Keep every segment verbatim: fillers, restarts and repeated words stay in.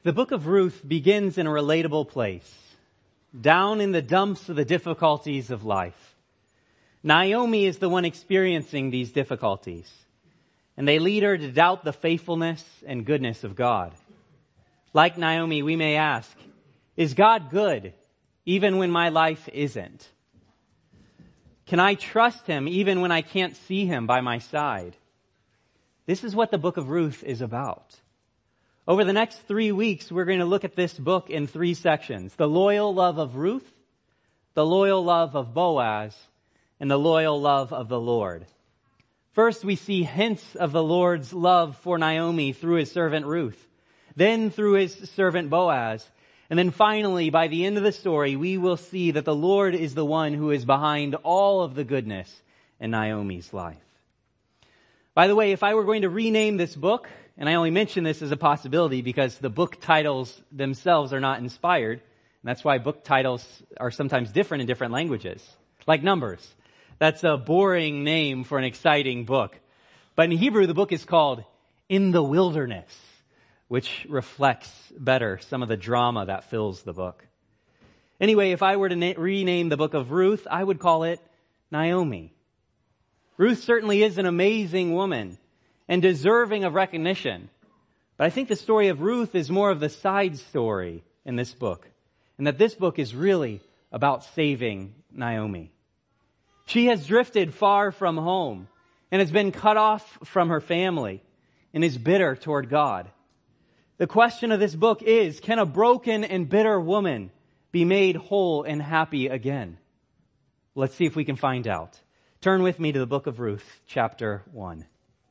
The book of Ruth begins in a relatable place, down in the dumps of the difficulties of life. Naomi is the one experiencing these difficulties, and they lead her to doubt the faithfulness and goodness of God. Like Naomi, we may ask, is God good even when my life isn't? Can I trust Him even when I can't see Him by my side? This is what the book of Ruth is about. Over the next three weeks, we're going to look at this book in three sections. The loyal love of Ruth, the loyal love of Boaz, and the loyal love of the Lord. First, we see hints of the Lord's love for Naomi through His servant Ruth, then through His servant Boaz, and then finally, by the end of the story, we will see that the Lord is the one who is behind all of the goodness in Naomi's life. By the way, if I were going to rename this book, and I only mention this as a possibility because the book titles themselves are not inspired, and that's why book titles are sometimes different in different languages, like Numbers. That's a boring name for an exciting book. But in Hebrew, the book is called In the Wilderness, which reflects better some of the drama that fills the book. Anyway, if I were to na- rename the book of Ruth, I would call it Naomi. Ruth certainly is an amazing woman and deserving of recognition. But I think the story of Ruth is more of the side story in this book, and that this book is really about saving Naomi. She has drifted far from home and has been cut off from her family and is bitter toward God. The question of this book is, can a broken and bitter woman be made whole and happy again? Let's see if we can find out. Turn with me to the book of Ruth, chapter one.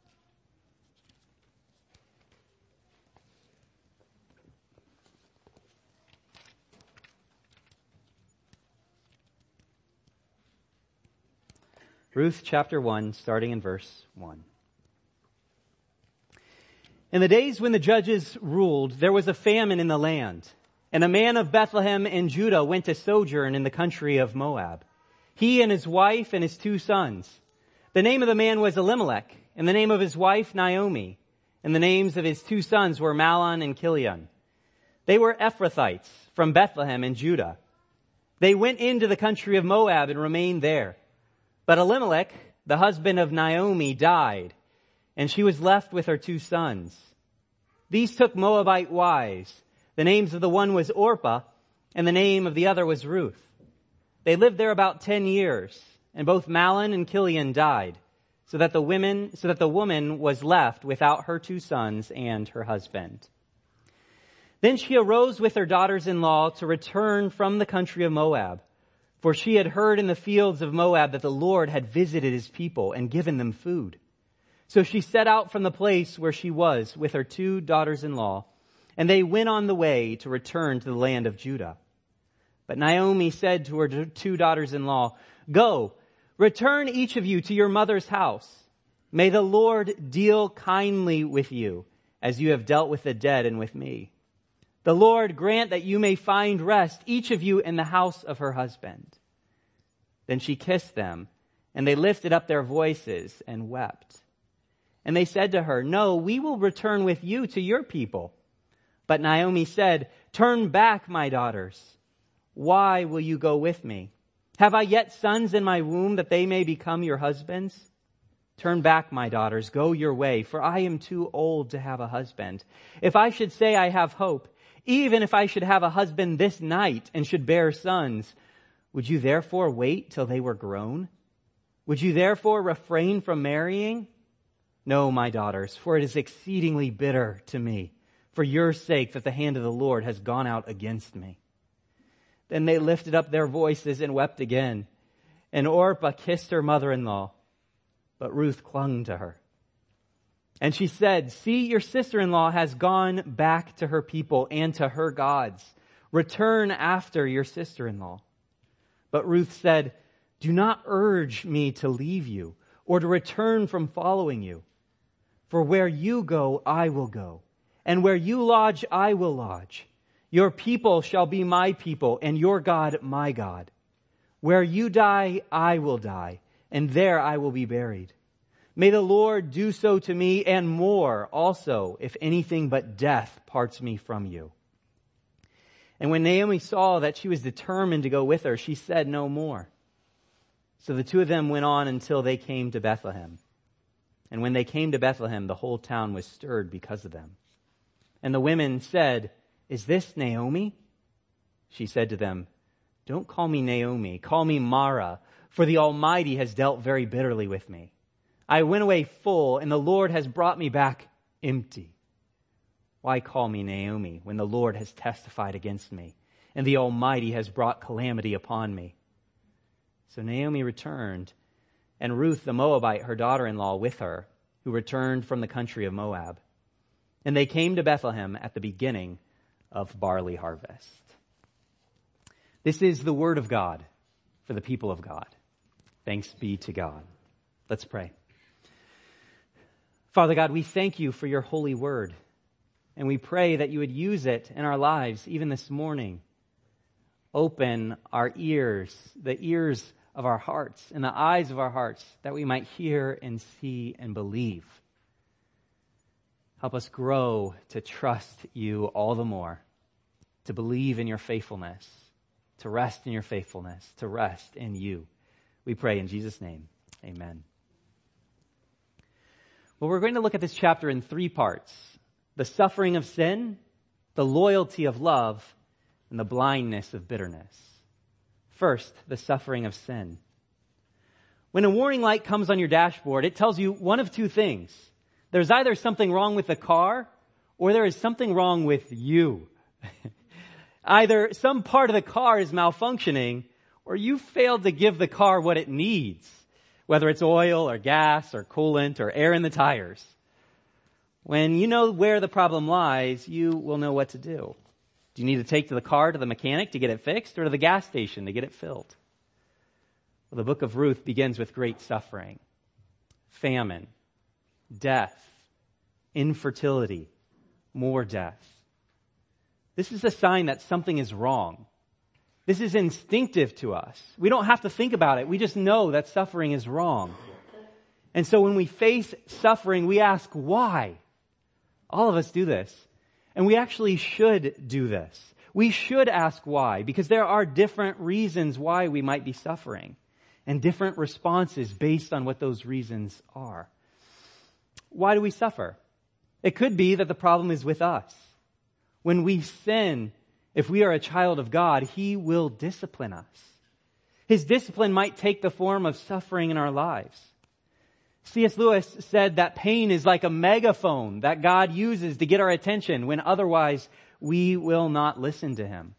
Ruth chapter one, starting in verse one. In the days when the judges ruled, there was a famine in the land, and a man of Bethlehem in Judah went to sojourn in the country of Moab, he and his wife and his two sons. The name of the man was Elimelech, and the name of his wife Naomi, and the names of his two sons were Mahlon and Chilion. They were Ephrathites from Bethlehem in Judah. They went into the country of Moab and remained there. But Elimelech, the husband of Naomi, died, and she was left with her two sons. These took Moabite wives. The names of the one was Orpah, and the name of the other was Ruth. They lived there about ten years, and both Mahlon and Chilion died, so that the women, so that the woman was left without her two sons and her husband. Then she arose with her daughters-in-law to return from the country of Moab, for she had heard in the fields of Moab that the Lord had visited His people and given them food. So she set out from the place where she was with her two daughters-in-law, and they went on the way to return to the land of Judah. But Naomi said to her two daughters-in-law, "Go, return each of you to your mother's house. May the Lord deal kindly with you, as you have dealt with the dead and with me. The Lord grant that you may find rest, each of you in the house of her husband." Then she kissed them, and they lifted up their voices and wept. And they said to her, "No, we will return with you to your people." But Naomi said, "Turn back, my daughters. Why will you go with me? Have I yet sons in my womb that they may become your husbands? Turn back, my daughters, go your way, for I am too old to have a husband. If I should say I have hope, even if I should have a husband this night and should bear sons, would you therefore wait till they were grown? Would you therefore refrain from marrying? No, my daughters, for it is exceedingly bitter to me, for your sake, that the hand of the Lord has gone out against me." Then they lifted up their voices and wept again. And Orpah kissed her mother-in-law, but Ruth clung to her. And she said, "See, your sister-in-law has gone back to her people and to her gods. Return after your sister-in-law." But Ruth said, "Do not urge me to leave you or to return from following you. For where you go, I will go, and where you lodge, I will lodge. Your people shall be my people, and your God my God. Where you die, I will die, and there I will be buried. May the Lord do so to me and more also, if anything but death parts me from you." And when Naomi saw that she was determined to go with her, she said no more. So the two of them went on until they came to Bethlehem. And when they came to Bethlehem, the whole town was stirred because of them. And the women said, "Is this Naomi?" She said to them, "Don't call me Naomi, call me Mara, for the Almighty has dealt very bitterly with me. I went away full, and the Lord has brought me back empty. Why call me Naomi when the Lord has testified against me, and the Almighty has brought calamity upon me?" So Naomi returned, and Ruth the Moabite, her daughter-in-law, with her, who returned from the country of Moab. And they came to Bethlehem at the beginning of barley harvest. This is the word of God for the people of God. Thanks be to God. Let's pray. Father God, we thank you for your holy word, and we pray that you would use it in our lives even this morning. Open our ears, the ears of our hearts and the eyes of our hearts, that we might hear and see and believe. Help us grow to trust you all the more, to believe in your faithfulness, to rest in your faithfulness, to rest in you. We pray in Jesus' name. Amen. Well, we're going to look at this chapter in three parts: the suffering of sin, the loyalty of love, and the blindness of bitterness. First, the suffering of sin. When a warning light comes on your dashboard, it tells you one of two things. There's either something wrong with the car, or there is something wrong with you. Either some part of the car is malfunctioning, or you failed to give the car what it needs, whether it's oil or gas or coolant or air in the tires. When you know where the problem lies, you will know what to do. Do you need to take to the car to the mechanic to get it fixed, or to the gas station to get it filled? Well, the book of Ruth begins with great suffering, famine, death, infertility, more death. This is a sign that something is wrong. This is instinctive to us. We don't have to think about it. We just know that suffering is wrong. And so when we face suffering, we ask why. All of us do this. And we actually should do this. We should ask why, because there are different reasons why we might be suffering, and different responses based on what those reasons are. Why do we suffer? It could be that the problem is with us. When we sin, if we are a child of God, He will discipline us. His discipline might take the form of suffering in our lives. C S Lewis said that pain is like a megaphone that God uses to get our attention when otherwise we will not listen to Him.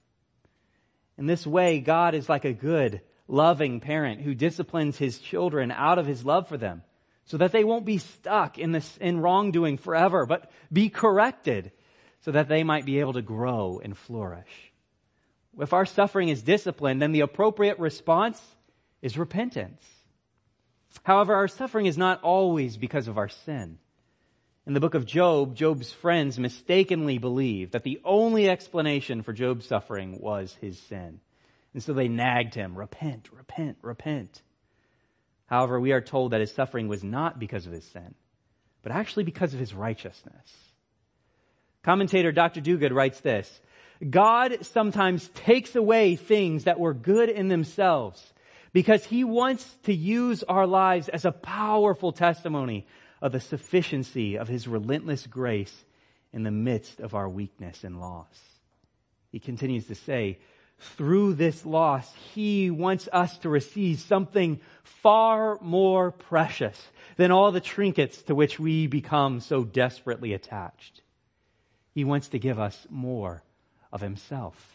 In this way, God is like a good, loving parent who disciplines His children out of His love for them, so that they won't be stuck in this in wrongdoing forever, but be corrected so that they might be able to grow and flourish. If our suffering is discipline, then the appropriate response is repentance. However, our suffering is not always because of our sin. In the book of Job, Job's friends mistakenly believed that the only explanation for Job's suffering was his sin. And so they nagged him, repent, repent, repent. However, we are told that his suffering was not because of his sin, but actually because of his righteousness. Commentator Doctor Duguid writes this: God sometimes takes away things that were good in themselves because He wants to use our lives as a powerful testimony of the sufficiency of His relentless grace in the midst of our weakness and loss. He continues to say, through this loss, He wants us to receive something far more precious than all the trinkets to which we become so desperately attached. He wants to give us more of Himself.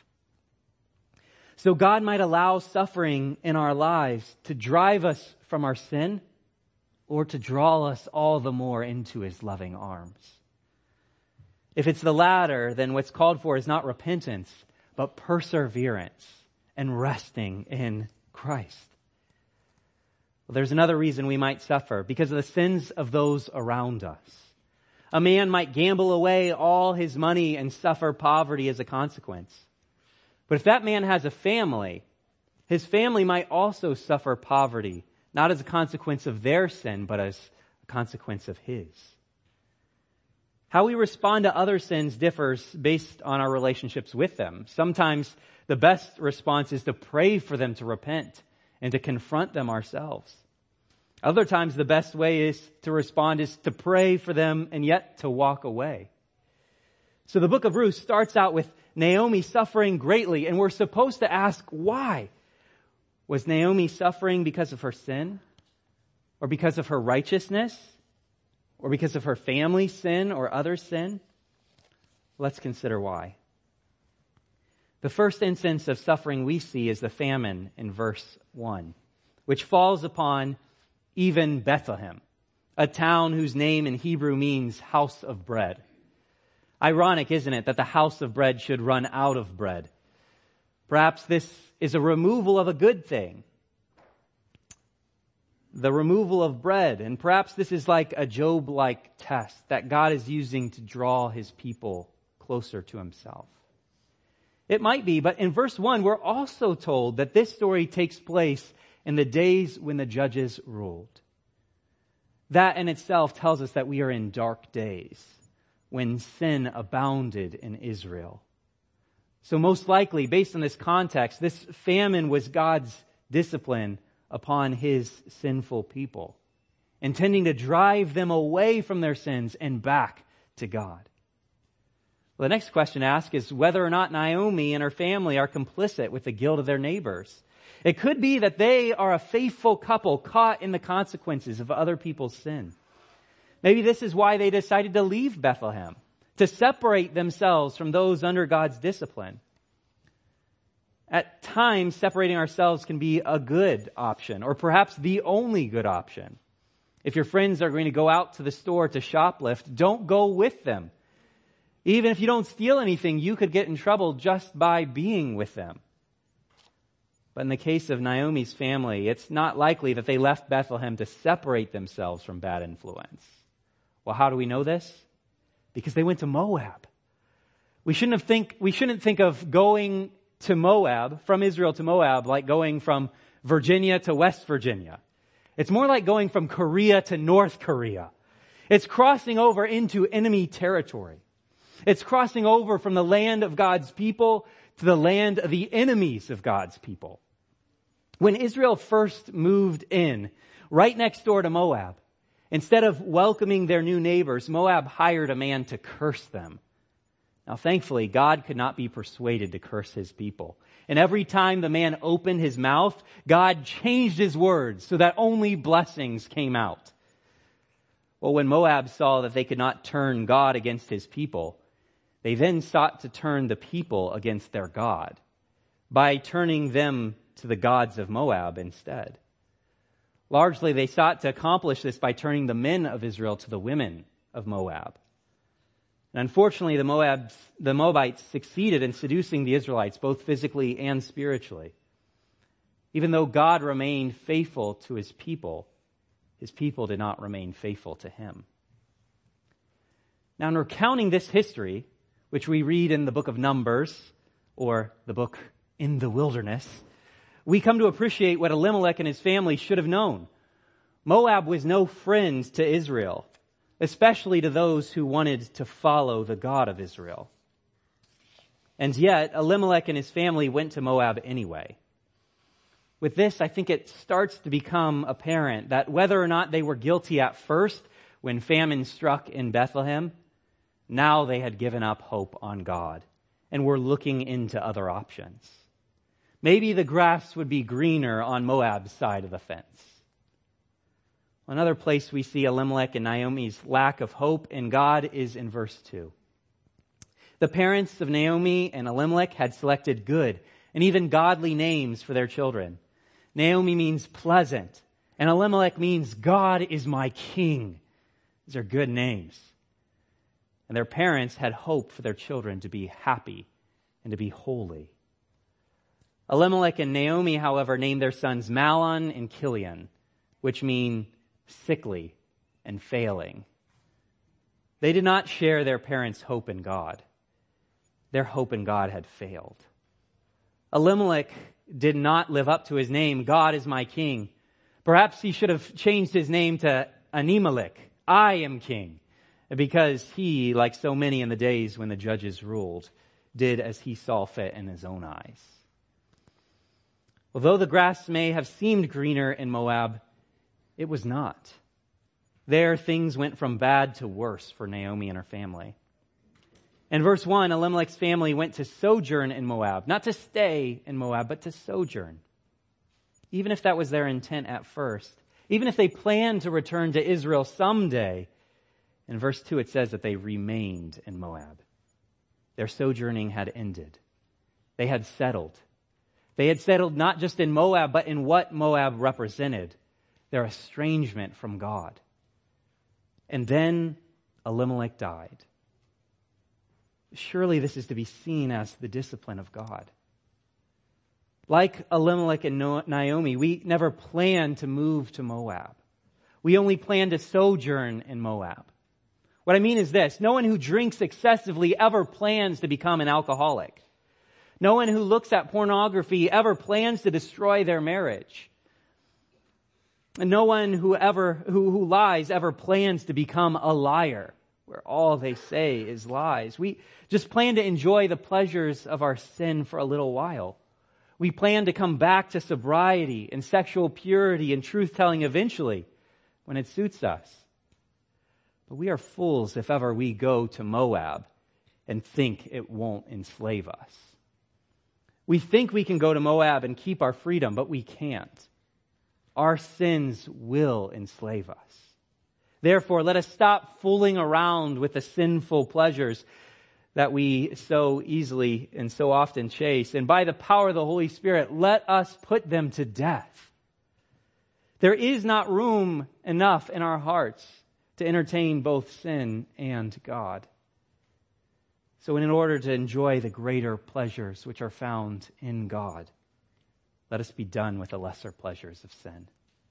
So God might allow suffering in our lives to drive us from our sin, or to draw us all the more into His loving arms. If it's the latter, then what's called for is not repentance, but perseverance and resting in Christ. Well, there's another reason we might suffer: because of the sins of those around us. A man might gamble away all his money and suffer poverty as a consequence. But if that man has a family, his family might also suffer poverty, not as a consequence of their sin, but as a consequence of his. How we respond to other sins differs based on our relationships with them. Sometimes the best response is to pray for them to repent and to confront them ourselves. Other times the best way is to respond is to pray for them and yet to walk away. So the book of Ruth starts out with Naomi suffering greatly, and we're supposed to ask why. Was Naomi suffering because of her sin? Or because of her righteousness? Or because of her family's sin or other sin? Let's consider why. The first instance of suffering we see is the famine in verse one, which falls upon even Bethlehem, a town whose name in Hebrew means house of bread. Ironic, isn't it, that the house of bread should run out of bread? Perhaps this is a removal of a good thing. The removal of bread. And perhaps this is like a Job-like test that God is using to draw his people closer to himself. It might be, but in verse one, we're also told that this story takes place in the days when the judges ruled. That in itself tells us that we are in dark days, when sin abounded in Israel. So most likely, based on this context, this famine was God's discipline upon his sinful people, intending to drive them away from their sins and back to God. Well, the next question to ask is whether or not Naomi and her family are complicit with the guilt of their neighbors. It could be that they are a faithful couple caught in the consequences of other people's sin. Maybe this is why they decided to leave Bethlehem, to separate themselves from those under God's discipline. At times, separating ourselves can be a good option, or perhaps the only good option. If your friends are going to go out to the store to shoplift, don't go with them. Even if you don't steal anything, you could get in trouble just by being with them. But in the case of Naomi's family, it's not likely that they left Bethlehem to separate themselves from bad influence. Well, how do we know this? Because they went to Moab. We shouldn't have think, we shouldn't think of going to Moab, from Israel to Moab, like going from Virginia to West Virginia. It's more like going from Korea to North Korea. It's crossing over into enemy territory. It's crossing over from the land of God's people to the land of the enemies of God's people. When Israel first moved in, right next door to Moab, instead of welcoming their new neighbors, Moab hired a man to curse them. Now, thankfully, God could not be persuaded to curse his people. And every time the man opened his mouth, God changed his words so that only blessings came out. Well, when Moab saw that they could not turn God against his people, they then sought to turn the people against their God by turning them to the gods of Moab instead. Largely, they sought to accomplish this by turning the men of Israel to the women of Moab. And unfortunately, the Moabs, the Moabites succeeded in seducing the Israelites, both physically and spiritually. Even though God remained faithful to his people, his people did not remain faithful to him. Now, in recounting this history, which we read in the book of Numbers, or the book In the Wilderness, we come to appreciate what Elimelech and his family should have known. Moab was no friend to Israel, especially to those who wanted to follow the God of Israel. And yet, Elimelech and his family went to Moab anyway. With this, I think it starts to become apparent that whether or not they were guilty at first, when famine struck in Bethlehem, now they had given up hope on God and were looking into other options. Maybe the grass would be greener on Moab's side of the fence. Another place we see Elimelech and Naomi's lack of hope in God is in verse two. The parents of Naomi and Elimelech had selected good and even godly names for their children. Naomi means pleasant, and Elimelech means God is my king. These are good names. And their parents had hope for their children to be happy and to be holy. Elimelech and Naomi, however, named their sons Mahlon and Chilion, which mean sickly and failing. They did not share their parents' hope in God. Their hope in God had failed. Elimelech did not live up to his name, God is my king. Perhaps he should have changed his name to Animelech, I am king. and because he, like so many in the days when the judges ruled, did as he saw fit in his own eyes. Although the grass may have seemed greener in Moab, it was not. There, things went from bad to worse for Naomi and her family. In verse one, Elimelech's family went to sojourn in Moab, not to stay in Moab, but to sojourn. Even if that was their intent at first, even if they planned to return to Israel someday, in verse two it says that they remained in Moab. Their sojourning had ended. They had settled. They had settled not just in Moab, but in what Moab represented, their estrangement from God. And then Elimelech died. Surely this is to be seen as the discipline of God. Like Elimelech and Naomi, we never planned to move to Moab. We only planned to sojourn in Moab. What I mean is this: no one who drinks excessively ever plans to become an alcoholic. No one who looks at pornography ever plans to destroy their marriage. And no one who ever who, who lies ever plans to become a liar, where all they say is lies. We just plan to enjoy the pleasures of our sin for a little while. We plan to come back to sobriety and sexual purity and truth-telling eventually when it suits us. But we are fools if ever we go to Moab and think it won't enslave us. We think we can go to Moab and keep our freedom, but we can't. Our sins will enslave us. Therefore, let us stop fooling around with the sinful pleasures that we so easily and so often chase. And by the power of the Holy Spirit, let us put them to death. There is not room enough in our hearts to entertain both sin and God. So in order to enjoy the greater pleasures which are found in God, let us be done with the lesser pleasures of sin.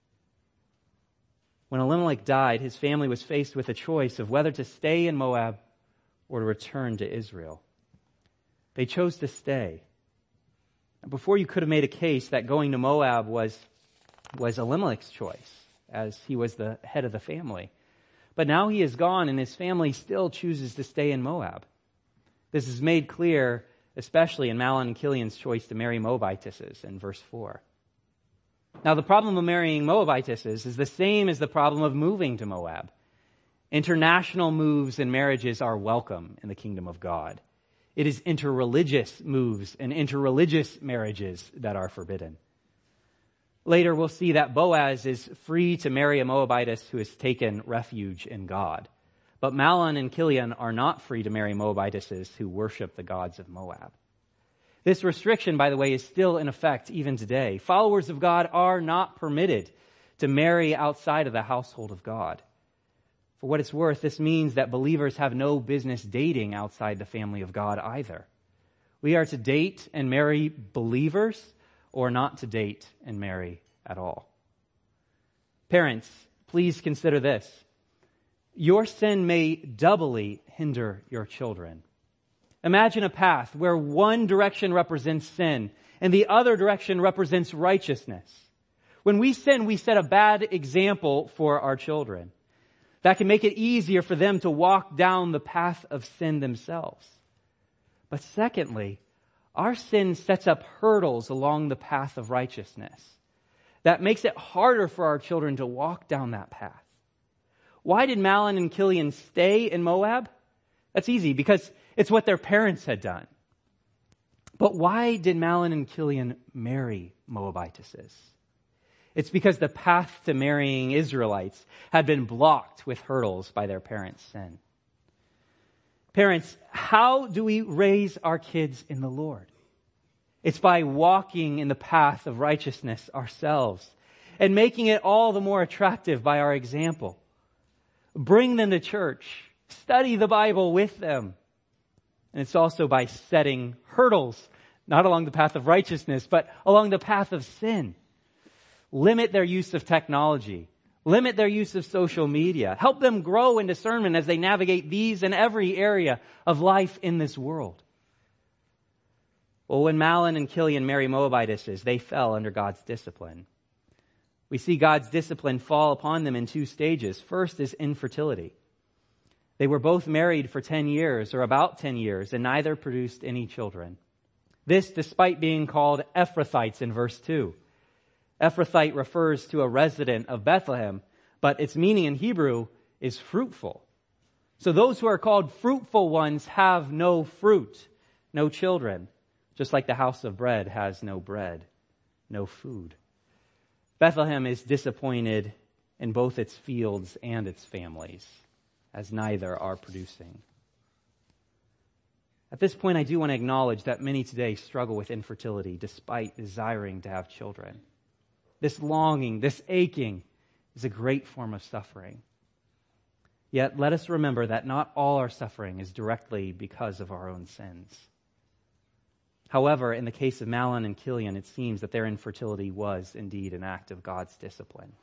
When Elimelech died, his family was faced with a choice of whether to stay in Moab or to return to Israel. They chose to stay. Before, you could have made a case that going to Moab was, was Elimelech's choice, as he was the head of the family. But now he is gone, and his family still chooses to stay in Moab. This is made clear, especially in Mahlon and Chilion's choice to marry Moabitesses in verse four. Now, the problem of marrying Moabitesses is the same as the problem of moving to Moab. International moves and marriages are welcome in the kingdom of God. It is interreligious moves and interreligious marriages that are forbidden. Later, we'll see that Boaz is free to marry a Moabitess who has taken refuge in God. But Mahlon and Chilion are not free to marry Moabitesses who worship the gods of Moab. This restriction, by the way, is still in effect even today. Followers of God are not permitted to marry outside of the household of God. For what it's worth, this means that believers have no business dating outside the family of God either. We are to date and marry believers, or not to date and marry at all. Parents, please consider this. Your sin may doubly hinder your children. Imagine a path where one direction represents sin and the other direction represents righteousness. When we sin, we set a bad example for our children. That can make it easier for them to walk down the path of sin themselves. But secondly, our sin sets up hurdles along the path of righteousness. That makes it harder for our children to walk down that path. Why did Mahlon and Chilion stay in Moab? That's easy, because it's what their parents had done. But why did Mahlon and Chilion marry Moabitesses? It's because the path to marrying Israelites had been blocked with hurdles by their parents' sin. Parents, how do we raise our kids in the Lord? It's by walking in the path of righteousness ourselves and making it all the more attractive by our example. Bring them to church. Study the Bible with them. And it's also by setting hurdles, not along the path of righteousness, but along the path of sin. Limit their use of technology. Limit their use of social media. Help them grow in discernment as they navigate these and every area of life in this world. Well, when Mahlon and Chilion marry Moabitesses, they fell under God's discipline. We see God's discipline fall upon them in two stages. First is infertility. They were both married for ten years, or about ten years, and neither produced any children. This despite being called Ephrathites in verse two. Ephrathite refers to a resident of Bethlehem, but its meaning in Hebrew is fruitful. So those who are called fruitful ones have no fruit, no children, just like the house of bread has no bread, no food. Bethlehem is disappointed in both its fields and its families, as neither are producing. At this point, I do want to acknowledge that many today struggle with infertility despite desiring to have children. This longing, this aching is a great form of suffering. Yet let us remember that not all our suffering is directly because of our own sins. However, in the case of Mahlon and Chilion, it seems that their infertility was indeed an act of God's discipline.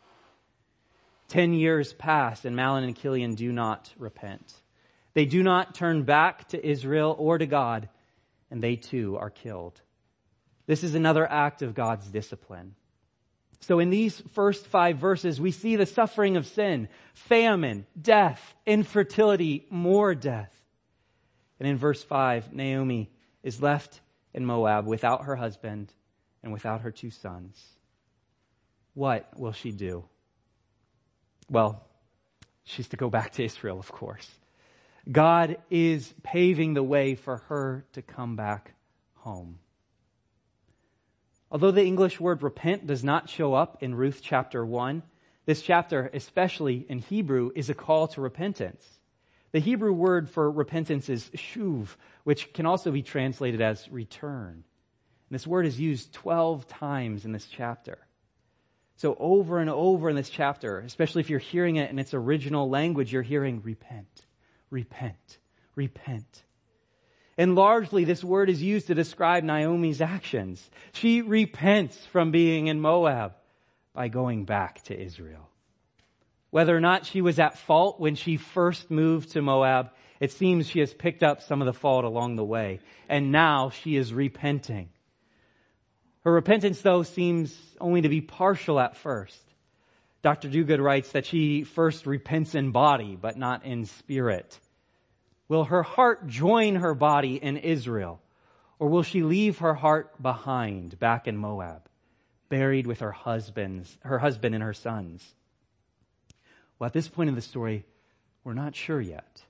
Ten years pass and Mahlon and Chilion do not repent. They do not turn back to Israel or to God, and they too are killed. This is another act of God's discipline. So in these first five verses, we see the suffering of sin, famine, death, infertility, more death. And in verse five, Naomi is left in Moab without her husband and without her two sons. What will she do? Well, she's to go back to Israel, of course. God is paving the way for her to come back home. Although the English word repent does not show up in Ruth chapter one, this chapter, especially in Hebrew, is a call to repentance. The Hebrew word for repentance is shuv, which can also be translated as return. And this word is used twelve times in this chapter. So over and over in this chapter, especially if you're hearing it in its original language, you're hearing repent, repent, repent. And largely this word is used to describe Naomi's actions. She repents from being in Moab by going back to Israel. Whether or not she was at fault when she first moved to Moab, it seems she has picked up some of the fault along the way. And now she is repenting. Her repentance, though, seems only to be partial at first. Doctor Duguid writes that she first repents in body, but not in spirit. Will her heart join her body in Israel? Or will she leave her heart behind back in Moab, buried with her husbands, her husband and her sons? Well, at this point in the story, we're not sure yet.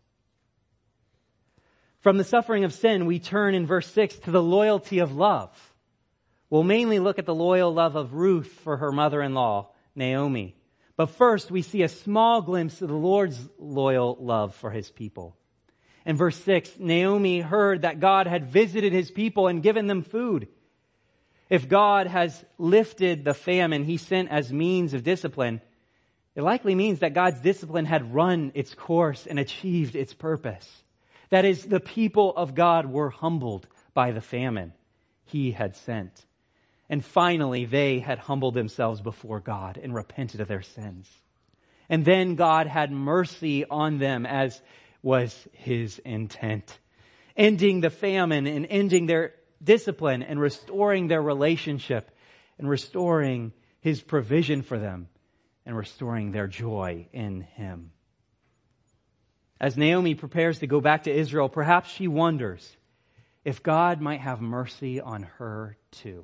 From the suffering of sin, we turn in verse six to the loyalty of love. We'll mainly look at the loyal love of Ruth for her mother-in-law, Naomi. But first, we see a small glimpse of the Lord's loyal love for his people. In verse six, Naomi heard that God had visited his people and given them food. If God has lifted the famine he sent as means of discipline, it likely means that God's discipline had run its course and achieved its purpose. That is, the people of God were humbled by the famine he had sent. And finally, they had humbled themselves before God and repented of their sins. And then God had mercy on them as was his intent, ending the famine and ending their discipline and restoring their relationship and restoring his provision for them and restoring their joy in him. As Naomi prepares to go back to Israel, perhaps she wonders if God might have mercy on her too.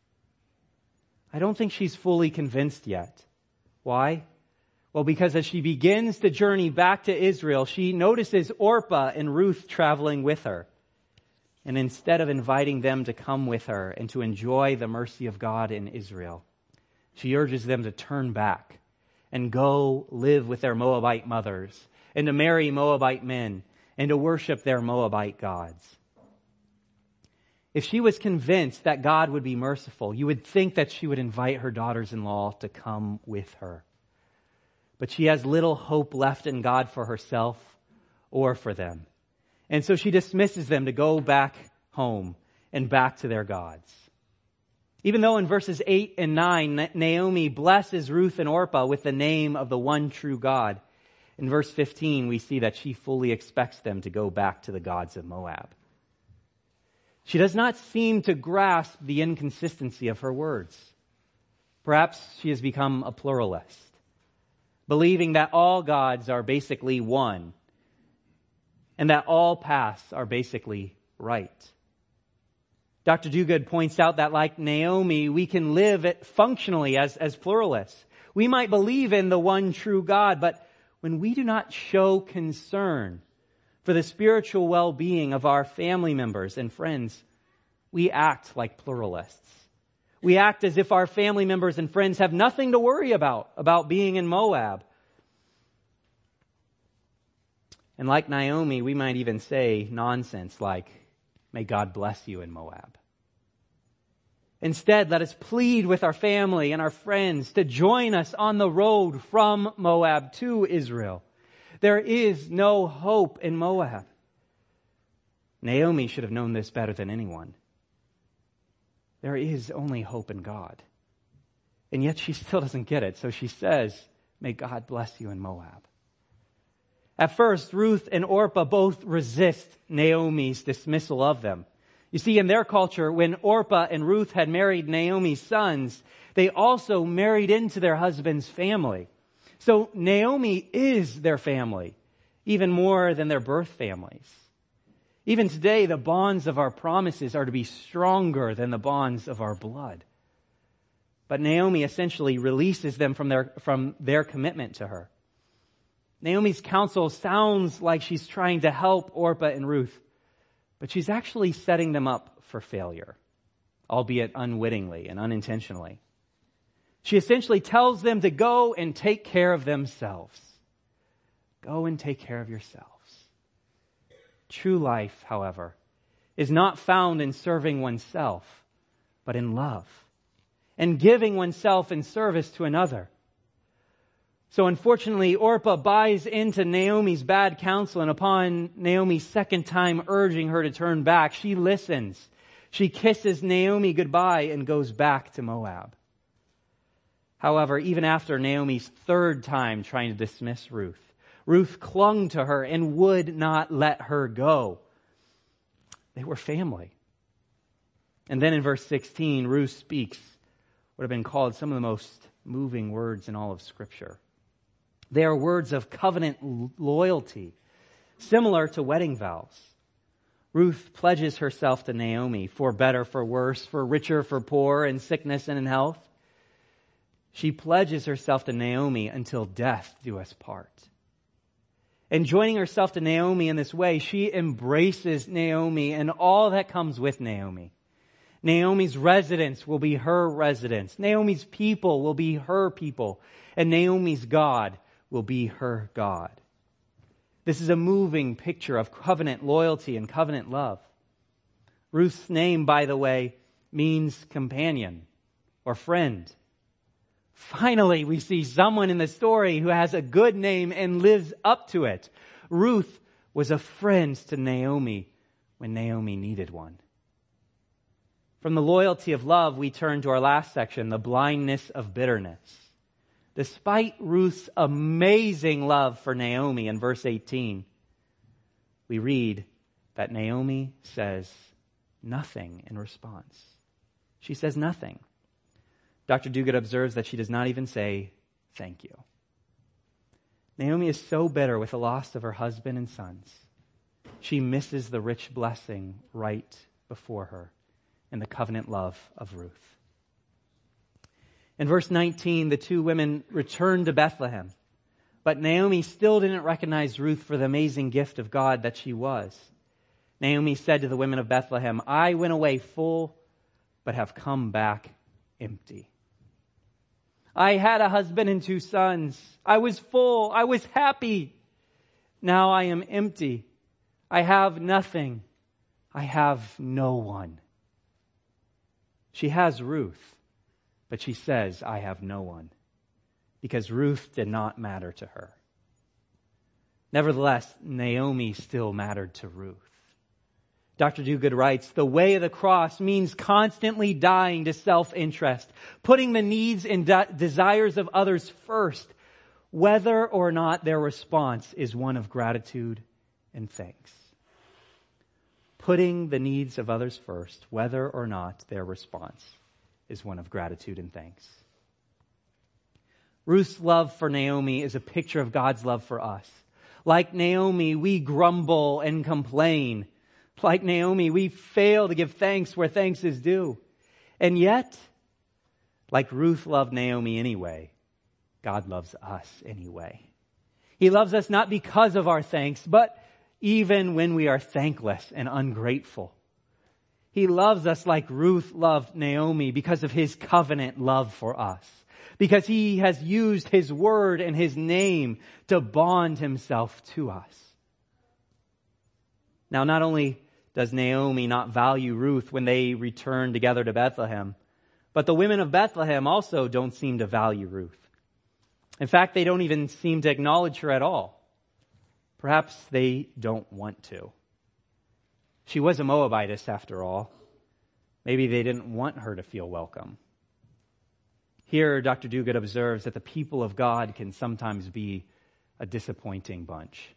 I don't think she's fully convinced yet. Why? Well, because as she begins to journey back to Israel, she notices Orpah and Ruth traveling with her. And instead of inviting them to come with her and to enjoy the mercy of God in Israel, she urges them to turn back and go live with their Moabite mothers and to marry Moabite men and to worship their Moabite gods. If she was convinced that God would be merciful, you would think that she would invite her daughters-in-law to come with her. But she has little hope left in God for herself or for them. And so she dismisses them to go back home and back to their gods. Even though in verses eight and nine, Naomi blesses Ruth and Orpah with the name of the one true God, in verse fifteen, we see that she fully expects them to go back to the gods of Moab. She does not seem to grasp the inconsistency of her words. Perhaps she has become a pluralist, believing that all gods are basically one, and that all paths are basically right. Doctor Duguid points out that like Naomi, we can live it functionally as, as pluralists. We might believe in the one true God, but when we do not show concern for the spiritual well-being of our family members and friends, we act like pluralists. We act as if our family members and friends have nothing to worry about, about being in Moab. And like Naomi, we might even say nonsense like, "May God bless you in Moab." Instead, let us plead with our family and our friends to join us on the road from Moab to Israel. There is no hope in Moab. Naomi should have known this better than anyone. There is only hope in God. And yet she still doesn't get it. So she says, "May God bless you in Moab." At first, Ruth and Orpah both resist Naomi's dismissal of them. You see, in their culture, when Orpah and Ruth had married Naomi's sons, they also married into their husband's family. So Naomi is their family, even more than their birth families. Even today, the bonds of our promises are to be stronger than the bonds of our blood. But Naomi essentially releases them from their, from their commitment to her. Naomi's counsel sounds like she's trying to help Orpah and Ruth, but she's actually setting them up for failure, albeit unwittingly and unintentionally. She essentially tells them to go and take care of themselves. Go and take care of yourselves. True life, however, is not found in serving oneself, but in love, and giving oneself in service to another. So unfortunately, Orpah buys into Naomi's bad counsel, and upon Naomi's second time urging her to turn back, she listens. She kisses Naomi goodbye and goes back to Moab. However, even after Naomi's third time trying to dismiss Ruth, Ruth clung to her and would not let her go. They were family. And then in verse sixteen, Ruth speaks what have been called some of the most moving words in all of Scripture. They are words of covenant loyalty, similar to wedding vows. Ruth pledges herself to Naomi for better, for worse, for richer, for poor, in sickness and in health. She pledges herself to Naomi until death do us part. And joining herself to Naomi in this way, she embraces Naomi and all that comes with Naomi. Naomi's residence will be her residence. Naomi's people will be her people. And Naomi's God will be her God. This is a moving picture of covenant loyalty and covenant love. Ruth's name, by the way, means companion or friend. Finally, we see someone in the story who has a good name and lives up to it. Ruth was a friend to Naomi when Naomi needed one. From the loyalty of love, we turn to our last section, the blindness of bitterness. Despite Ruth's amazing love for Naomi in verse eighteen, we read that Naomi says nothing in response. She says nothing. Doctor Duguid observes that she does not even say thank you. Naomi is so bitter with the loss of her husband and sons. She misses the rich blessing right before her in the covenant love of Ruth. In verse nineteen, the two women returned to Bethlehem, but Naomi still didn't recognize Ruth for the amazing gift of God that she was. Naomi said to the women of Bethlehem, "I went away full, but have come back empty. I had a husband and two sons. I was full. I was happy. Now I am empty. I have nothing. I have no one." She has Ruth, but she says, "I have no one," because Ruth did not matter to her. Nevertheless, Naomi still mattered to Ruth. Doctor Duguid writes, "The way of the cross means constantly dying to self-interest, putting the needs and de- desires of others first, whether or not their response is one of gratitude and thanks." Putting the needs of others first, whether or not their response is one of gratitude and thanks. Ruth's love for Naomi is a picture of God's love for us. Like Naomi, we grumble and complain. Like Naomi, we fail to give thanks where thanks is due. And yet, like Ruth loved Naomi anyway, God loves us anyway. He loves us not because of our thanks, but even when we are thankless and ungrateful. He loves us like Ruth loved Naomi because of His covenant love for us. Because He has used His word and His name to bond Himself to us. Now, not only does Naomi not value Ruth when they return together to Bethlehem, but the women of Bethlehem also don't seem to value Ruth. In fact, they don't even seem to acknowledge her at all. Perhaps they don't want to. She was a Moabitess after all. Maybe they didn't want her to feel welcome. Here, Doctor Duguid observes that the people of God can sometimes be a disappointing bunch.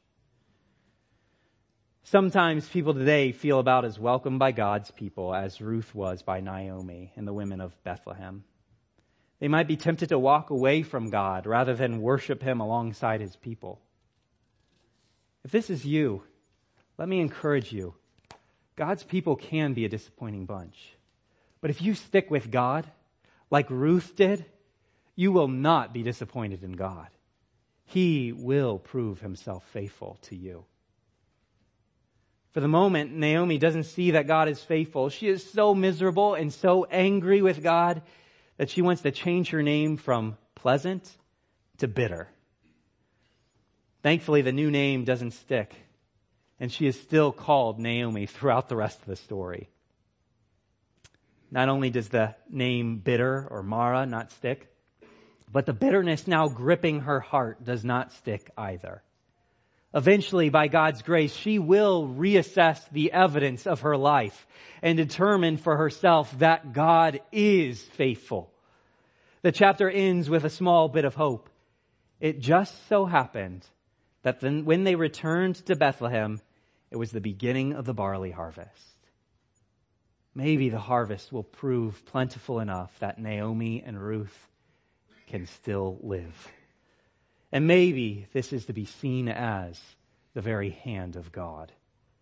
Sometimes people today feel about as welcome by God's people as Ruth was by Naomi and the women of Bethlehem. They might be tempted to walk away from God rather than worship Him alongside His people. If this is you, let me encourage you. God's people can be a disappointing bunch. But if you stick with God, like Ruth did, you will not be disappointed in God. He will prove Himself faithful to you. For the moment, Naomi doesn't see that God is faithful. She is so miserable and so angry with God that she wants to change her name from pleasant to bitter. Thankfully, the new name doesn't stick, and she is still called Naomi throughout the rest of the story. Not only does the name bitter or Mara not stick, but the bitterness now gripping her heart does not stick either. Eventually, by God's grace, she will reassess the evidence of her life and determine for herself that God is faithful. The chapter ends with a small bit of hope. It just so happened that then when they returned to Bethlehem, it was the beginning of the barley harvest. Maybe the harvest will prove plentiful enough that Naomi and Ruth can still live. And maybe this is to be seen as the very hand of God.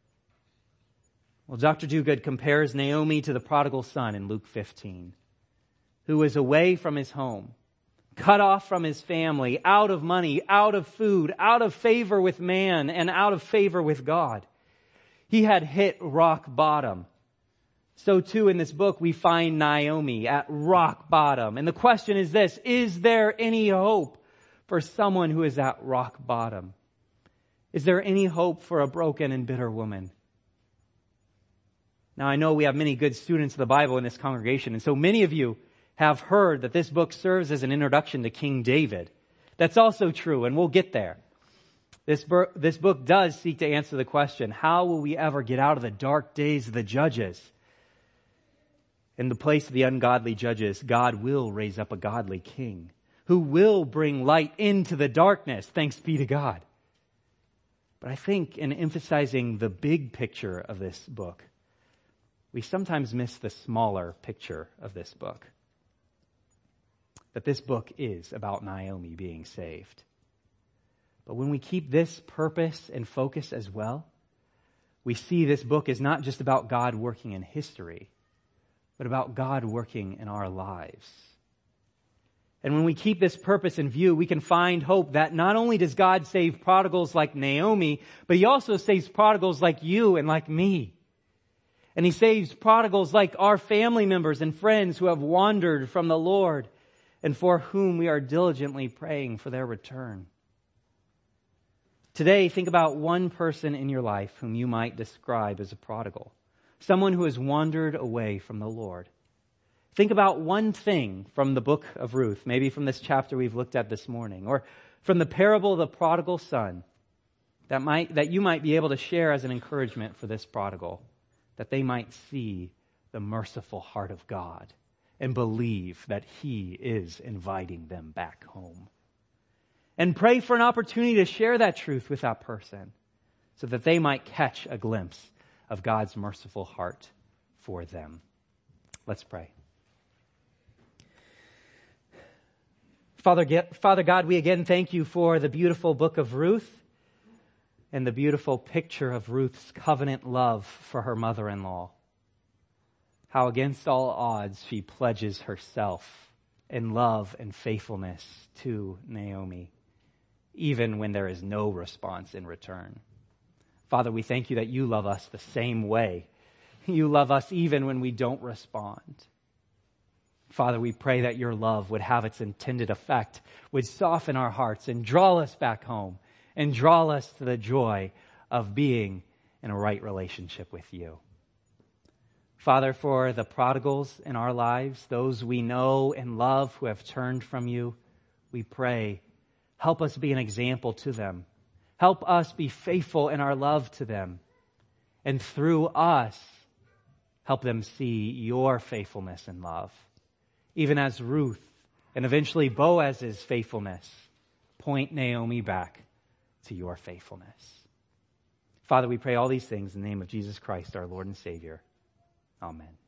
Well, Doctor Duguid compares Naomi to the prodigal son in Luke fifteen, who was away from his home, cut off from his family, out of money, out of food, out of favor with man, and out of favor with God. He had hit rock bottom. So too in this book we find Naomi at rock bottom. And the question is this: is there any hope for someone who is at rock bottom? Is there any hope for a broken and bitter woman? Now, I know we have many good students of the Bible in this congregation, and so many of you have heard that this book serves as an introduction to King David. That's also true, and we'll get there. This, bur- this book does seek to answer the question, how will we ever get out of the dark days of the judges? In the place of the ungodly judges, God will raise up a godly king who will bring light into the darkness, thanks be to God. But I think in emphasizing the big picture of this book, we sometimes miss the smaller picture of this book. That this book is about Naomi being saved. But when we keep this purpose and focus as well, we see this book is not just about God working in history, but about God working in our lives. And when we keep this purpose in view, we can find hope that not only does God save prodigals like Naomi, but He also saves prodigals like you and like me. And He saves prodigals like our family members and friends who have wandered from the Lord and for whom we are diligently praying for their return. Today, think about one person in your life whom you might describe as a prodigal, someone who has wandered away from the Lord. Think about one thing from the book of Ruth, maybe from this chapter we've looked at this morning, or from the parable of the prodigal son, that might that you might be able to share as an encouragement for this prodigal, that they might see the merciful heart of God and believe that He is inviting them back home. And pray for an opportunity to share that truth with that person so that they might catch a glimpse of God's merciful heart for them. Let's pray. Father, Father God, we again thank You for the beautiful book of Ruth. and the beautiful picture of Ruth's covenant love for her mother-in-law. How against all odds she pledges herself in love and faithfulness to Naomi, even when there is no response in return. Father, we thank you that you love us the same way. You love us even when we don't respond. Father, we pray that your love would have its intended effect, would soften our hearts and draw us back home and draw us to the joy of being in a right relationship with you. Father, for the prodigals in our lives, those we know and love who have turned from you, we pray, help us be an example to them. Help us be faithful in our love to them. And through us, help them see your faithfulness and love. Even as Ruth and eventually Boaz's faithfulness point Naomi back to your faithfulness. Father, we pray all these things in the name of Jesus Christ, our Lord and Savior. Amen.